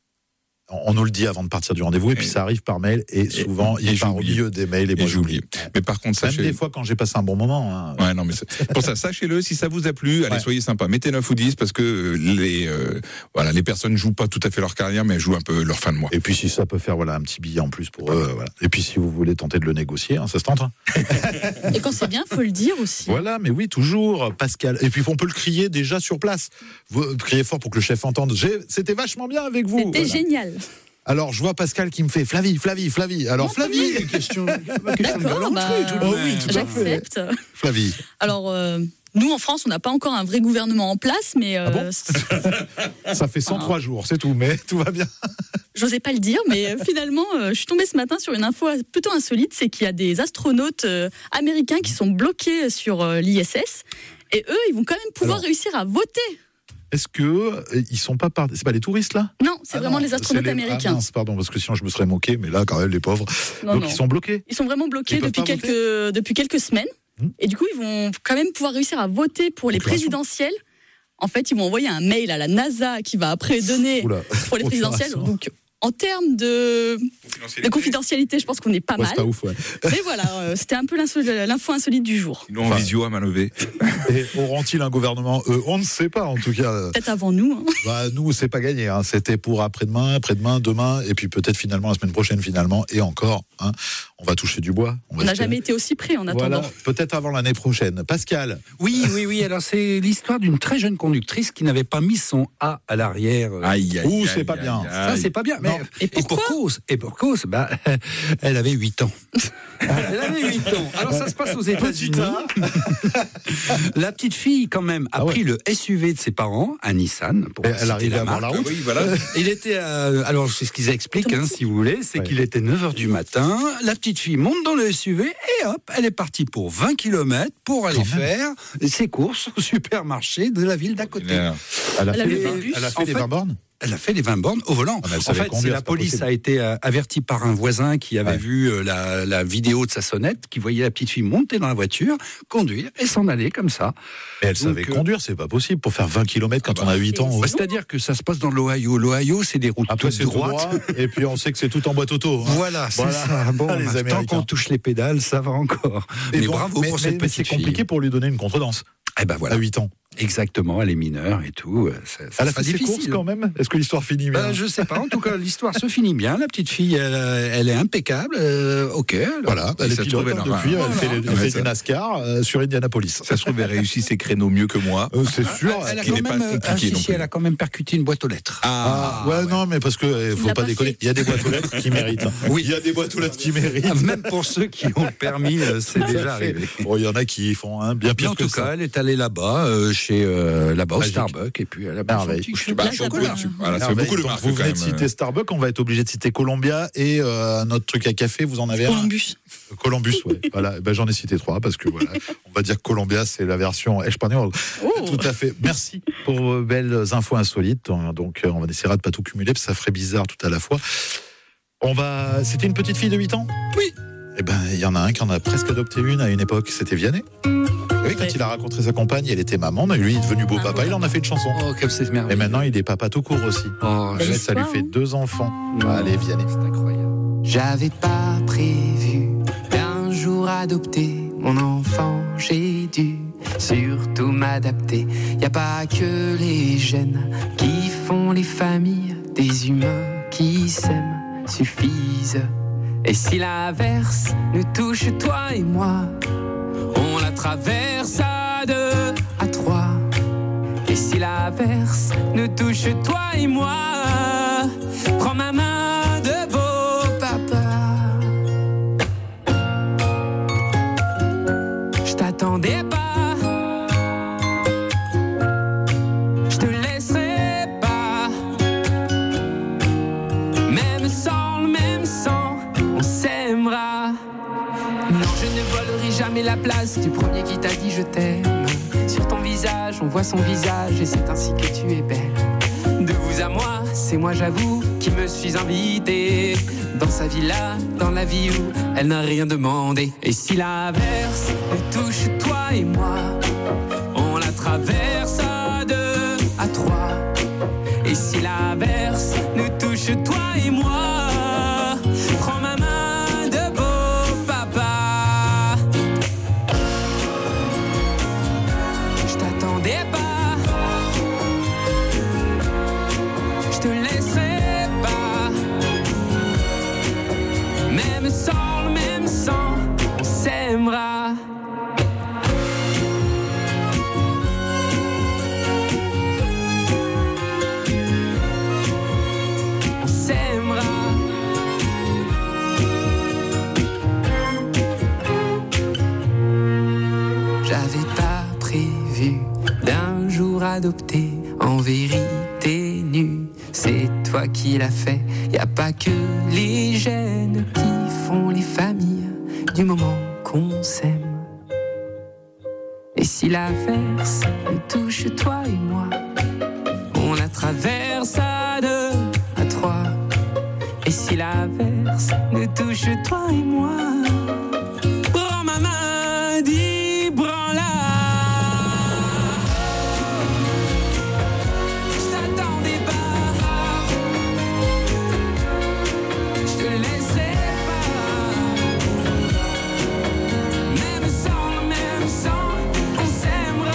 On nous le dit avant de partir du rendez-vous, et puis Et- ça arrive par mail, et souvent, et il j'ai part au oublié. milieu des mails, et Et moi, j'ai oublié. Mais par contre, Même sachez... des fois, quand j'ai passé un bon moment. Hein. Ouais, non, mais c'est- pour ça, sachez-le, si ça vous a plu, allez, Ouais. soyez sympa. Mettez neuf ou dix parce que euh, les, euh, voilà, les personnes jouent pas tout à fait leur carrière, mais elles jouent un peu leur fin de mois. Et puis, si ça peut faire voilà, un petit billet en plus pour eux. euh, Voilà. Et puis, si vous voulez tenter de le négocier, hein, ça se tente. Hein. Et quand c'est bien, faut le dire aussi. Voilà, mais oui, toujours, Pascal. Et puis, on peut le crier déjà sur place. Vous criez fort pour que le chef entende. J'ai- C'était vachement bien avec vous. C'était Voilà. génial. Alors, je vois Pascal qui me fait Flavie, Flavie, Flavie. Alors, Non, Flavie, Flavie. question, D'accord, bah, Oh oui, tout à fait. j'accepte. Flavie. Alors, euh, nous, en France, on n'a pas encore un vrai gouvernement en place, mais euh, Ah bon Ça fait cent trois jours, c'est tout, mais tout va bien. j'osais pas le dire, mais euh, finalement, euh, je suis tombée ce matin sur une info plutôt insolite, c'est qu'il y a des astronautes euh, américains qui sont bloqués sur euh, l'I S S, et eux, ils vont quand même pouvoir Alors, réussir à voter. Est-ce que euh, ils sont pas par... c'est pas les touristes là? Non, c'est Ah vraiment non, les astronautes c'est les- américains. Ah mince, pardon, parce que sinon je me serais moqué, mais là quand même les pauvres. Non, Donc non. ils sont bloqués. Ils sont vraiment bloqués Ils peuvent depuis pas voter quelques, depuis quelques semaines. Hmm. Et du coup, ils vont quand même pouvoir réussir à voter pour les Procuration. présidentielles. En fait, ils vont envoyer un mail à la NASA qui va après donner Oula, pour les présidentielles. procuration. Donc, en termes de, de confidentialité, je pense qu'on est pas Ouais, mal. c'est pas ouf, ouais. Mais voilà, euh, c'était un peu l'inso- l'info insolite du jour. Ils l'ont en visio à main levée. Et auront-ils un gouvernement? Eux, on ne sait pas en tout cas. Peut-être avant nous. hein. Bah, nous, c'est pas gagné. Hein. C'était pour après-demain, après-demain, demain, et puis peut-être finalement la semaine prochaine, finalement, et encore. Hein. On va toucher du bois. On n'a jamais été aussi près en attendant. Voilà, peut-être avant l'année prochaine. Pascal. Oui, oui, oui. Alors, c'est l'histoire d'une très jeune conductrice qui n'avait pas mis son A à l'arrière. Aïe, aïe, Ouh, aïe, c'est pas aïe, bien. Ça, aïe. c'est pas bien. Mais, Non. Et pourquoi pour cause, et pour cause, bah, elle avait huit ans. Elle avait huit ans. Alors, ça se passe aux États-Unis. La petite fille, quand même, a Ah ouais. pris le S U V de ses parents, un Nissan. Pour Et citer elle arrivait la avant la marque. route. Oui, voilà. Il était, euh, alors c'est ce qu'ils expliquent, hein, si vous voulez, c'est Ouais. qu'il était neuf heures du matin. La petite fille monte dans le S U V et hop, elle est partie pour vingt kilomètres pour aller Quand même. faire ses courses au supermarché de la ville d'à côté. Elle a- Elle a Elle fait, a les levé vingt- le bus. elle a fait En les fait, vingt bornes. Elle a fait les vingt bornes au volant. Ah, mais elle En savait fait, conduire, c'est c'est la pas police possible. a été euh, avertie par un voisin qui avait Ouais. vu euh, la, la vidéo de sa sonnette, qui voyait la petite fille monter dans la voiture, conduire et s'en aller comme ça. Mais elle Donc, savait euh, conduire, c'est pas possible pour faire vingt kilomètres quand Ah bah, on a huit ans. c'est- ouais. C'est-à-dire que ça se passe dans l'Ohio. L'Ohio, c'est des routes Après, toutes c'est tout droites. droit, et puis on sait que c'est tout en boîte auto. hein. Voilà, c'est Voilà. ça. Bon, Les bah, tant Américains. qu'on touche les pédales, ça va encore. Et mais donc, bravo mais- pour mais- cette mais petite c'est fille. compliqué pour lui donner une contredanse Eh ben voilà. à huit ans. Exactement, elle est mineure et tout. Ça, ça Elle a sera fait ses courses difficile. quand même. Est-ce que l'histoire finit bien? Ben, je sais pas. En tout cas, l'histoire se finit bien. La petite fille, elle, elle est impeccable. Euh, ok. alors, Voilà, elle est ça se pilote trouve, elle hein, aura- depuis. Elle voilà. fait, elle Ouais, fait ça- du NASCAR euh, sur Indianapolis. Ça se trouve, elle réussit ses créneaux mieux que moi. Euh, c'est sûr. Elle a, qui quand n'est pas même, euh, compliqué ah, si, non si, plus. elle a quand même percuté une boîte aux lettres. Ah, ouais, non, mais parce que eh, faut l'a pas pas déconner. fait. Il y a des boîtes aux lettres qui méritent. Oui. Il y a des boîtes aux lettres qui méritent. Ah, même pour ceux qui ont le permis, euh, c'est Tout à déjà fait. arrivé. Bon, il y en a qui font un bien Mais pire en que tout ça. cas, elle est allée là-bas, euh, chez euh, là-bas au Magique. Starbucks, et puis elle a pris son Merveille. petit Bah, chocolat. chocolat. Voilà, ça fait Merveille. beaucoup de Donc, marques vous quand venez même. de citer Starbucks, on va être obligé de citer Columbia et euh, un autre truc à café, vous en avez un Columbus. Columbus, ouais. Voilà, ben, j'en ai cité trois parce que voilà, on va dire que Columbia c'est la version espagnole. Oh. Tout à fait. Merci pour vos belles infos insolites. Donc on va essayer de pas tout cumuler parce que ça ferait bizarre tout à la fois. On va. C'était une petite fille de huit ans ? Oui. Eh ben il y en a un qui en a presque adopté une à une époque. C'était Vianney. Oui, quand il a rencontré sa compagne, elle était maman, mais lui il est devenu beau papa. Il en a fait une chanson. Oh, comme c'est merveilleux. Et maintenant il est papa tout court aussi. Oh, Belle Ouais, ça lui histoire, fait hein. deux enfants. Allez Vianney. c'est incroyable. J'avais pas prévu d'un jour adopter mon enfant, j'ai dû surtout m'adapter. Y a pas que les gènes qui font les familles, des humains qui s'aiment suffisent. Et si l'averse nous touche toi et moi, on la traverse à deux, à trois. Et si l'averse nous touche toi et moi, prends ma main de beau papa. Je t'attendais pas, je te laisserai pas. Même sans le même sang, on s'aimera. Non, je ne volerai jamais la place du premier qui t'a dit je t'aime. Sur ton visage, on voit son visage et c'est ainsi que tu es belle. De vous à moi, c'est moi j'avoue qui me suis invité dans sa villa, dans la vie où elle n'a rien demandé. Et si l'averse nous touche toi et moi, on la traverse à deux, à trois. Et si l'averse nous touche toi et moi, prends ma main de beau papa. Je t'attendais pas, je te laisserai pas. Même sans le même sang, on s'aimera. On s'aimera. J'avais pas prévu d'un jour adopter en vérité nue. C'est toi qui l'as fait. Y a pas que les gènes qui font les familles du moment qu'on s'aime. Et si l'averse nous touche toi et moi, on la traverse à deux, à trois. Et si l'averse nous touche toi et moi, prends ma main, dis branle-la. Je t'attendais pas, je te laisserai pas. Même sans le même sang, on s'aimera.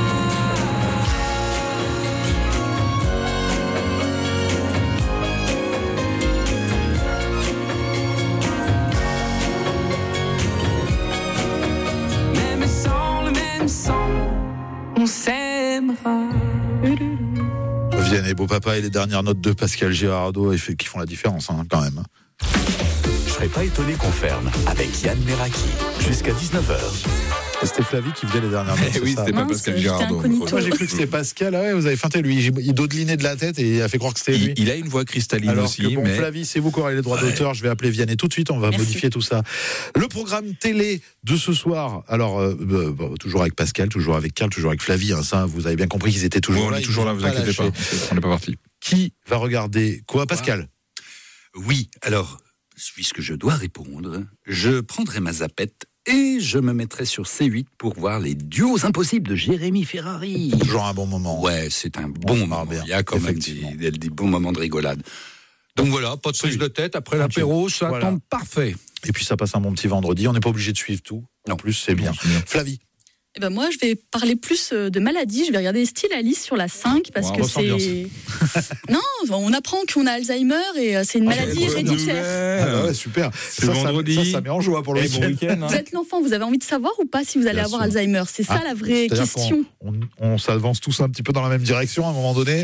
Même sans le même sang, on s'aimera. Vianney, beau papa et les dernières notes de Pascal Girardot et fait- qui font la différence hein, quand même. Je serais pas étonné qu'on ferme avec Yann Meraki jusqu'à dix-neuf heures. C'était Flavie qui faisait les dernières notes. Eh oui, c'est ça c'était pas Mince, Pascal j'étais Girardot. incognito. Moi j'ai cru que c'était Pascal. Ah ouais, vous avez feinté lui. J'ai- Il dodelinait de la tête et il a fait croire que c'était lui. Il, il a une voix cristalline Alors aussi, que bon, mais Flavie, c'est vous qui aurez les droits Ouais. d'auteur. Je vais appeler Vianney tout de suite. On va Merci. modifier tout ça. Le programme télé de ce soir. Alors, euh, euh, bon, toujours avec Pascal, toujours avec Karl, toujours avec Flavie. Hein, ça, vous avez bien compris qu'ils étaient toujours Bon, on là. est ils toujours nous là, ont vous inquiétez lâchés. pas. On n'est pas parti. Qui va regarder quoi, Pascal? Oui, alors, puisque je dois répondre, je prendrai ma zapette et je me mettrai sur C huit pour voir les duos impossibles de Jérémy Ferrari. Toujours un bon moment. Ouais, c'est un bon moment. bien, Il y a quand même effectivement. des, des- des bons moments de rigolade. Donc voilà, pas de prise de tête. Après l'apéro, ça Voilà. tombe parfait. Et puis ça passe un bon petit vendredi. On n'est pas obligé de suivre tout. En plus, c'est bien. c'est bien. Flavie. Eh ben moi, je vais parler plus euh, de maladies. Je vais regarder Style Alice sur la cinq parce Wow, que c'est. Non, on apprend qu'on a Alzheimer et euh, c'est une maladie héréditaire. Ah bah ouais, super. C'est ça, vendredi. Ça, ça, ça met en joie pour le Et bon week-end. week-end, hein. Vous êtes l'enfant, vous avez envie de savoir ou pas si vous allez Bien avoir sûr. Alzheimer? C'est ça Ah, la vraie c'est-à-dire question. qu'on- On, on s'avance tous un petit peu dans la même direction à un moment donné.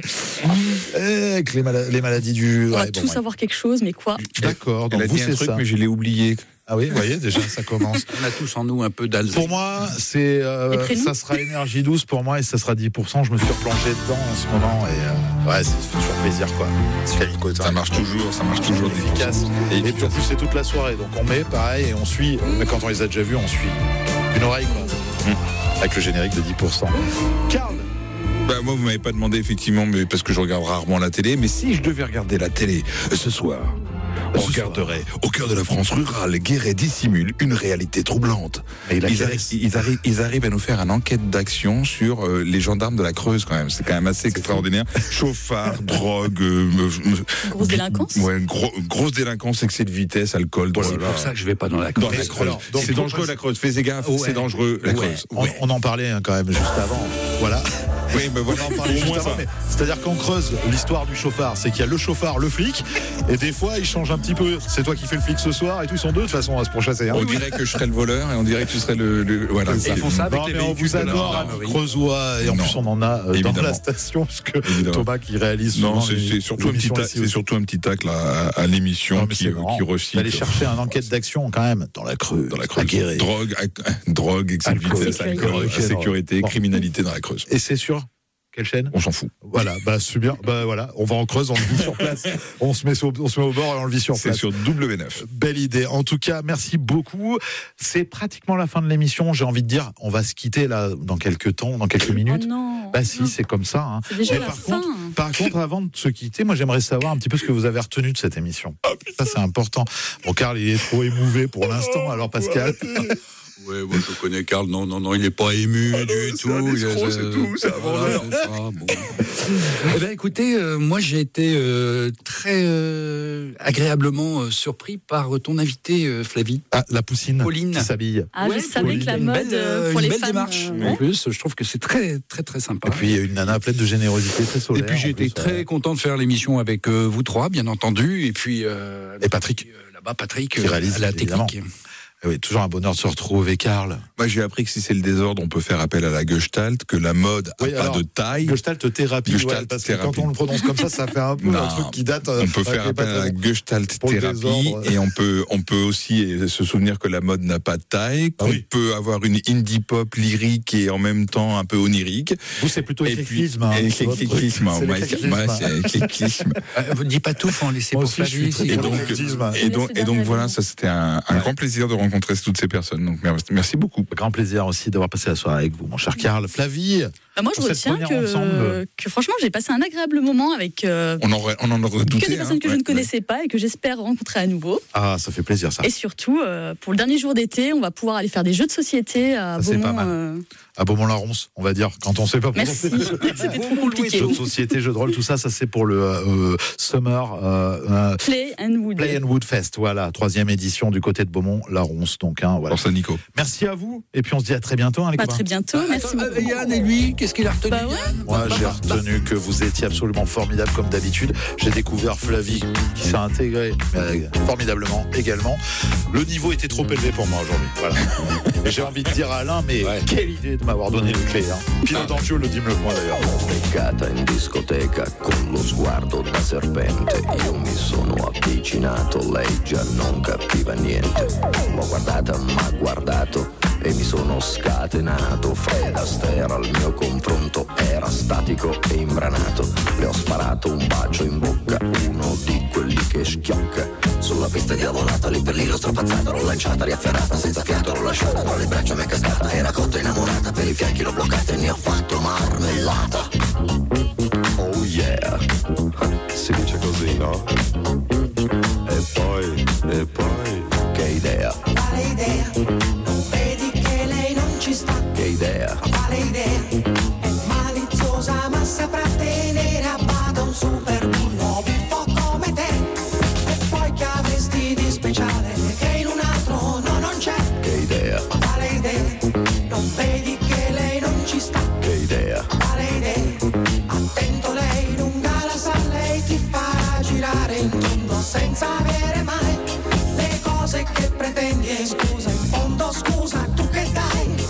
Avec les, mala- les maladies du. On va Ouais, bon, tous ouais. avoir quelque chose, mais quoi? D'accord, Elle donc a vous dit un c'est truc, ça. mais je l'ai oublié. Ah oui, vous voyez, déjà ça commence. On a tous en nous un peu d'Alzheimer. Pour moi, c'est euh, Les prénoms ça sera énergie douce pour moi et ça sera dix pour cent. Je me suis replongé dedans en ce moment et euh, ouais, c'est fait toujours plaisir quoi. C'est Camille Cotin. Ça marche toujours, ça marche toujours efficace. Et Et puis en plus c'est toute la soirée, donc on met pareil et on suit. Mais quand on les a déjà vus, on suit une oreille quoi. Avec le générique de dix pour cent. Karl. Bah, moi, vous m'avez pas demandé effectivement, mais parce que je regarde rarement la télé. Mais si je devais regarder la télé euh, ce soir, on regarderait au cœur de la France rurale, Guéret dissimule une réalité troublante. Et Ils, laquelle arri- ils arri- ils arrivent à nous faire une enquête d'action sur euh, les gendarmes de la Creuse quand même. C'est quand même assez extraordinaire. Chauffard, drogue, euh, euh, Grosse délinquance. ouais, une gro- grosse délinquance, excès de vitesse, alcool, drogue. C'est pour ça que je vais pas dans la Dans Creuse. la Creuse. Alors, donc, C'est pour- dangereux la Creuse. Fais gaffe, Ouais. c'est dangereux la Ouais. Creuse. On, on en parlait hein, quand même juste avant. Voilà. Oui, mais voilà, On en parlait au juste moins avant, ça. mais c'est-à-dire qu'en Creuse, l'histoire du chauffard, c'est qu'il y a le chauffard, le flic, et des fois, il change un petit peu. C'est toi qui fais le flic ce soir, et tout, ils sont deux de toute façon à se pourchasser. Hein. On dirait que je serais le voleur et on dirait que tu serais le. le- voilà. C'est ça. Ils font ça avec Non, les mais on véhicules vous de la adore, gendarmerie. amis creusois, et en Non. plus on en a euh, dans Évidemment. la station, parce que Évidemment. Thomas qui réalise souvent Non, c'est les- c'est surtout, un les petit émissions ta- ici c'est aussi. surtout un petit tacle à, à l'émission Non, mais qui, c'est euh, marrant. qui recite. D'aller chercher un enquête d'action quand même dans la Creuse, Dans la à Creuse. Guéret. Drogue, ac- drogue, excès de Alcool, vitesse, sécurité. alcool, Ok, sécurité, bon. criminalité dans la Creuse. Et c'est sûr quelle chaîne? On s'en fout. Voilà, bah c'est bien. Bah voilà, on va en Creuse, on le vit sur place. On se met sur- on se met au bord et on le vit sur C'est place. sur W neuf. Belle idée. En tout cas, merci beaucoup. C'est pratiquement la fin de l'émission. J'ai envie de dire, on va se quitter là dans quelques temps, dans quelques minutes. Oh non. Bah si, c'est comme ça. Hein. C'est déjà Mais la par fin. contre, par contre, avant de se quitter, moi j'aimerais savoir un petit peu ce que vous avez retenu de cette émission. Ça c'est important. Bon, Karl, il est trop émouvé pour l'instant. Alors Pascal. Ouais, moi je connais Karl. Non, non, non, il n'est pas ému du tout. un Il est- escroc, c'est tout, c'est un voilà, vendeur. c'est ça, bon. Eh ben, écoutez, euh, moi j'ai été euh, très euh, agréablement euh, surpris par euh, ton invité, euh, Flavie. Ah, la poussine Pauline. qui s'habille. Ah, je savais Pauline, que la une mode belle, euh, pour une les belle femmes. démarche. euh, En plus, je trouve que c'est très, très, très sympa. Et puis une nana pleine de générosité, très Et solaire. puis j'ai en été plus, très ouais. content de faire l'émission avec euh, vous trois, bien entendu. Et puis euh, Et Patrick. euh, là-bas, Patrick, Qui euh, réalise, à la évidemment. technique. Ah oui, toujours un bonheur de se retrouver, Karl. Moi, j'ai appris que si c'est le désordre, on peut faire appel à la Gestalt, que la mode n'a Oui, pas alors, de taille. Gestalt thérapie, Gestalt ouais, parce que thérapie. quand on le prononce comme ça, ça fait un peu Non. un truc qui date. euh, On peut avec faire les appel à la pattes. Gestalt Pour le thérapie désordre. et on peut, on peut aussi euh, se souvenir que la mode n'a pas de taille, Ah qu'on oui. peut avoir une indie pop lyrique et en même temps un peu onirique. Vous, c'est plutôt Et puis, éclectisme. hein, et c'est votre truc. éclectisme, C'est moi, l'éclectisme. moi, c'est éclectisme. Euh, vous ne dites pas tout, faut en laisser Moi pour aussi, je suis Flavie. très si- Et pour donc, l'éclectisme. et donc, et donc voilà, ça c'était un, un Ouais. grand plaisir de rencontrer toutes ces personnes. Donc merci, merci beaucoup. Grand plaisir aussi d'avoir passé la soirée avec vous, mon cher Karl. Flavie, Bah, moi, je Pour cette retiens première que, ensemble. que franchement, j'ai passé un agréable moment avec euh, On, aurait, on en aurait douté. que des personnes hein. que je Ouais, ne connaissais pas et que j'espère rencontrer à nouveau. ah, ça fait plaisir ça. Et surtout, euh, pour le dernier jour d'été, on va pouvoir aller faire des jeux de société à Ça, c'est Beaumont. pas mal. euh, À Beaumont-la-Ronce, on va dire, quand on sait pas Merci, prononcer. c'était trop compliqué. Jeux de société, jeux de rôle, tout ça, ça c'est pour le euh, Summer euh, euh, Play and Wood. Play and Wood Fest. Voilà, troisième édition du côté de Beaumont-la-Ronce. Donc, hein, voilà. Pour ça, Nico. Merci à vous. Et puis on se dit à très bientôt, hein, les Pas copains. très bientôt, merci Attends, beaucoup. euh, Yann et lui, qu'est-ce qu'il a retenu Bah ouais. Yann Moi, j'ai retenu que vous étiez absolument formidable comme d'habitude. J'ai découvert Flavie qui s'est intégrée euh, formidablement également. Le niveau était trop élevé pour moi aujourd'hui. Voilà. Et j'ai envie de dire à Alain, mais Ouais. quelle idée de m'avoir donné les clés. Hein. Pilote en jeu, le dit le point d'ailleurs. Beccata in discoteca con lo sguardo da serpente. Io mi sono avvicinato, lei già non capiva niente. L'ho guardata, m'ha guardato e mi sono scatenato. Fred Astaire al mio confronto era statico e imbranato. Le ho sparato un bacio in bocca, uno di quelli che schiocca. Sulla pista diavolata, lì per lì l'ho strapazzata, l'ho lanciata, riafferrata, senza fiato l'ho lasciata, tra le braccia mi è cascata, era cotta innamorata, per i fianchi l'ho bloccata e ne ho fatto marmellata. Oh yeah, si dice così, no? E poi, e poi, che idea? Quale idea? Non vedi che lei non ci sta? Che idea? Quale idea? È maliziosa ma saprà tenere a bada un super bullo buffo come te. E poi che avresti di speciale che in un altro no non c'è? Che idea? Quale idea? Non vedi che rotondo senza avere mai le cose che pretendi. E scusa, in fondo scusa, tu che dai?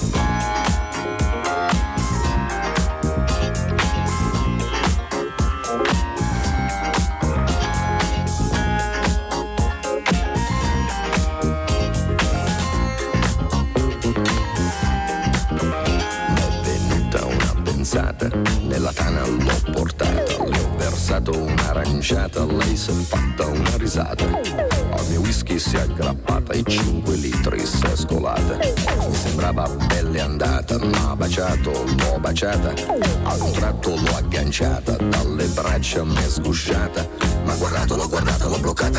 Nella tana l'ho portata, le ho versato un'aranciata, lei si è fatta una risata. Al mio whisky si è aggrappata e cinque litri si è scolata. Mi sembrava pelle andata, ma baciato, l'ho baciata. A un tratto l'ho agganciata, dalle braccia mi è sgusciata. Ma guardato, l'ho guardata, l'ho bloccata.